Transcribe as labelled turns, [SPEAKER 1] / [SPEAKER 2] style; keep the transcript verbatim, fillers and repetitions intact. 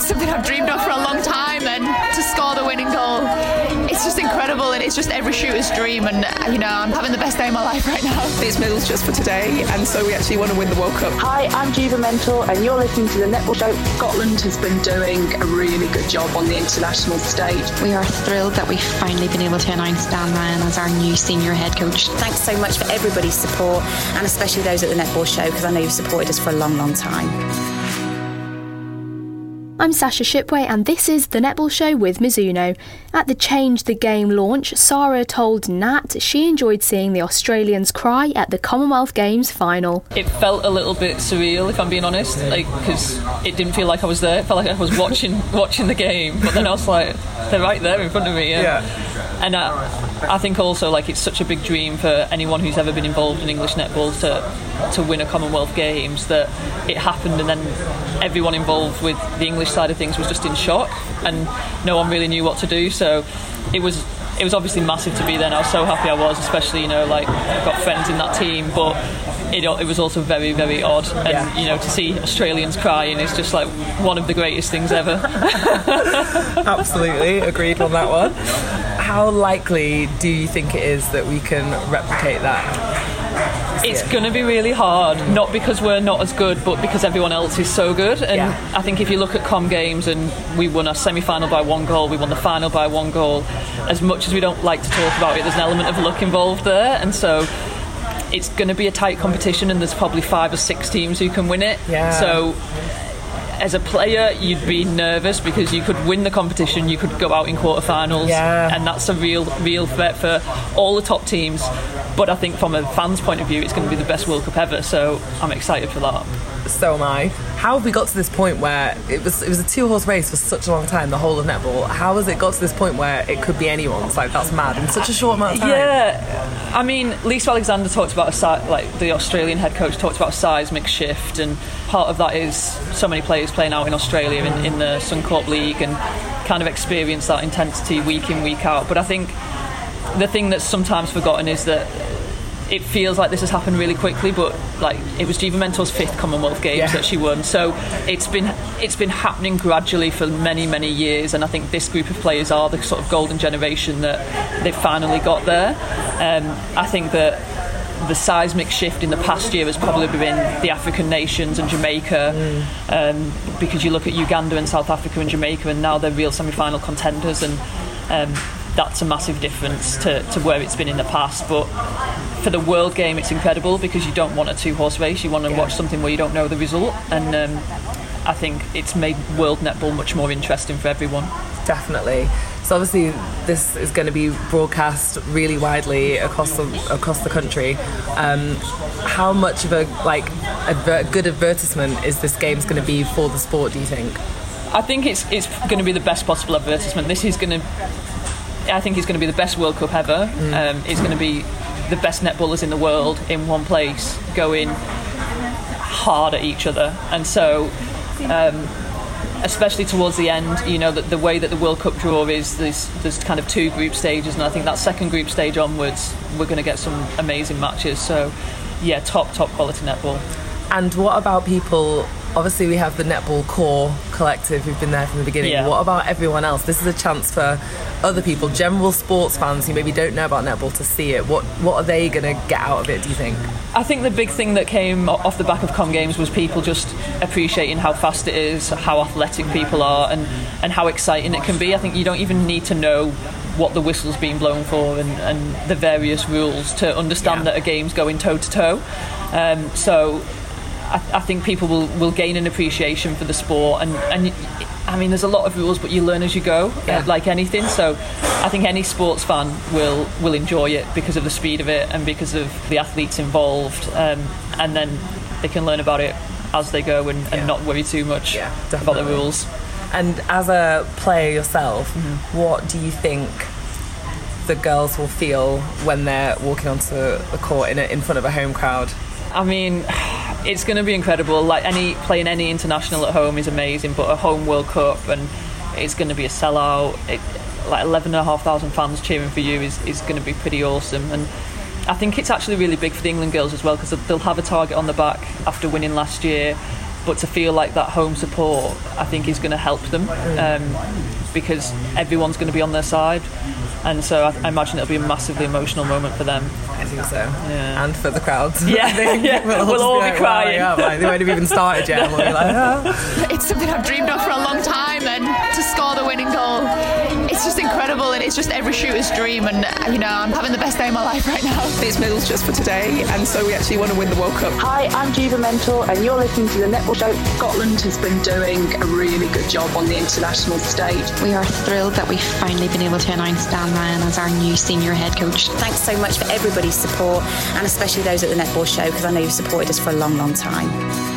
[SPEAKER 1] something I've dreamed of for a long time, and to score the winning goal, it's just incredible, and it's just every shooter's dream, and you know, I'm having the best day of my life right now.
[SPEAKER 2] It's medals just for today, and so we actually want to win the World Cup.
[SPEAKER 3] Hi, I'm Juva Mental, and you're listening to the Netball Show.
[SPEAKER 4] Scotland has been doing a really good job on the international stage.
[SPEAKER 5] We are thrilled that we've finally been able to announce Dan Ryan as our new senior head coach.
[SPEAKER 6] Thanks so much for everybody's support, and especially those at the Netball Show, because I know you've supported us for a long, long time.
[SPEAKER 7] I'm Sasha Shipway, and this is The Netball Show with Mizuno. At the Change the Game launch, Sarah told Nat she enjoyed seeing the Australians cry at the Commonwealth Games final.
[SPEAKER 8] It felt a little bit surreal, if I'm being honest, like, because it didn't feel like I was there. It felt like I was watching watching the game, but then I was like, they're right there in front of me. And,
[SPEAKER 2] yeah.
[SPEAKER 8] And I, I think also, like, it's such a big dream for anyone who's ever been involved in English netball to to win a Commonwealth Games, that it happened, and then everyone involved with the English side of things was just in shock, and no one really knew what to do. So it was it was obviously massive to be there, and I was so happy I was, especially, you know, like, I've got friends in that team, but it, it was also very, very odd, and
[SPEAKER 2] yeah.
[SPEAKER 8] you know, to see Australians crying is just like one of the greatest things ever.
[SPEAKER 2] Absolutely agreed on that one. How likely do you think it is that we can replicate that?
[SPEAKER 8] It's going to be really hard, not because we're not as good, but because everyone else is so good. And
[SPEAKER 2] yeah.
[SPEAKER 8] I think if you look at Com Games, and we won our semi-final by one goal, we won the final by one goal, as much as we don't like to talk about it, there's an element of luck involved there, and so it's going to be a tight competition, and there's probably five or six teams who can win it.
[SPEAKER 2] Yeah.
[SPEAKER 8] So as a player, you'd be nervous because you could win the competition, you could go out in quarterfinals,
[SPEAKER 2] yeah.
[SPEAKER 8] and that's a real, real threat for all the top teams. But I think from a fan's point of view, it's going to be the best World Cup ever, so I'm excited for that.
[SPEAKER 2] So am I. How have we got to this point where it was it was a two-horse race for such a long time, the whole of netball? How has it got to this point where it could be anyone's? Like, that's mad in such a short amount of time.
[SPEAKER 8] Yeah, I mean, Lisa Alexander talked about a si- like the Australian head coach talked about a seismic shift, and part of that is so many players playing out in Australia in, in the Suncorp League and kind of experience that intensity week in, week out. But I think the thing that's sometimes forgotten is that it feels like this has happened really quickly, but like, it was Juva Mental's fifth Commonwealth Games
[SPEAKER 2] yeah.
[SPEAKER 8] that she won, so it's been it's been happening gradually for many many years, and I think this group of players are the sort of golden generation that they've finally got there. um, I think that the seismic shift in the past year has probably been the African nations and Jamaica, mm. um, because you look at Uganda and South Africa and Jamaica, and now they're real semi-final contenders, and um, that's a massive difference to, to where it's been in the past. But for the World Game, it's incredible because you don't want a two-horse race. You want to
[SPEAKER 2] yeah.
[SPEAKER 8] watch something where you don't know the result, and um, I think it's made World Netball much more interesting for everyone.
[SPEAKER 2] Definitely. So obviously this is going to be broadcast really widely across the across the country. Um, how much of a like adver- good advertisement is this game's going to be for the sport, do you think?
[SPEAKER 8] I think it's it's going to be the best possible advertisement. This is going to, I think it's going to be the best World Cup ever. Mm. Um, it's going to be the best netballers in the world in one place going hard at each other, and so um, especially towards the end, you know, that the way that the World Cup draw is, there's, there's kind of two group stages, and I think that second group stage onwards we're going to get some amazing matches. So yeah, top top quality netball.
[SPEAKER 2] And what about people? Obviously we have the Netball Core collective who've been there from the beginning.
[SPEAKER 8] Yeah.
[SPEAKER 2] What about everyone else? This is a chance for other people, general sports fans who maybe don't know about netball, to see it. What what are they going to get out of it, do you think?
[SPEAKER 8] I think the big thing that came off the back of Com Games was people just appreciating how fast it is, how athletic people are, and, and how exciting it can be. I think you don't even need to know what the whistle's being blown for and, and the various rules to understand yeah. that a game's going toe-to-toe. Um, so I, I think people will, will gain an appreciation for the sport, and, and I mean, there's a lot of rules, but you learn as you go,
[SPEAKER 2] yeah.
[SPEAKER 8] uh, like anything. So I think any sports fan will will enjoy it because of the speed of it and because of the athletes involved, um, and then they can learn about it as they go and, and
[SPEAKER 2] yeah.
[SPEAKER 8] not worry too much
[SPEAKER 2] yeah,
[SPEAKER 8] about the rules.
[SPEAKER 2] And as a player yourself, mm-hmm. what do you think the girls will feel when they're walking onto the court in, a, in front of a home crowd?
[SPEAKER 8] I mean, it's going to be incredible. Like, any playing any international at home is amazing, but a home World Cup, and it's going to be a sellout. It, like eleven and a half thousand fans cheering for you is, is going to be pretty awesome. And I think it's actually really big for the England girls as well, because they'll have a target on the back after winning last year. but to feel like that home support, I think, is going to help them, um, because everyone's going to be on their side. And so I, I imagine it'll be a massively emotional moment for them.
[SPEAKER 2] I think so.
[SPEAKER 8] Yeah.
[SPEAKER 2] And for the crowds.
[SPEAKER 8] Yeah, yeah.
[SPEAKER 2] We'll,
[SPEAKER 8] we'll all
[SPEAKER 2] be,
[SPEAKER 8] be
[SPEAKER 2] like,
[SPEAKER 8] crying.
[SPEAKER 2] Up. Like, they won't have even started yet. We'll be like, oh.
[SPEAKER 1] It's something I've dreamed of for a long time, and to score the winning goal, it's just incredible, and it's just every shooter's dream, and you know, I'm having the best day of my life right now.
[SPEAKER 9] It's medals just for today, and so we actually want to win the World Cup.
[SPEAKER 3] Hi, I'm Jiva Mentor, and you're listening to the Netball Show.
[SPEAKER 4] Scotland has been doing a really good job on the international stage.
[SPEAKER 5] We are thrilled that we've finally been able to announce Dan Ryan as our new senior head coach.
[SPEAKER 6] Thanks so much for everybody's support, and especially those at the Netball Show, because I know you've supported us for a long, long time.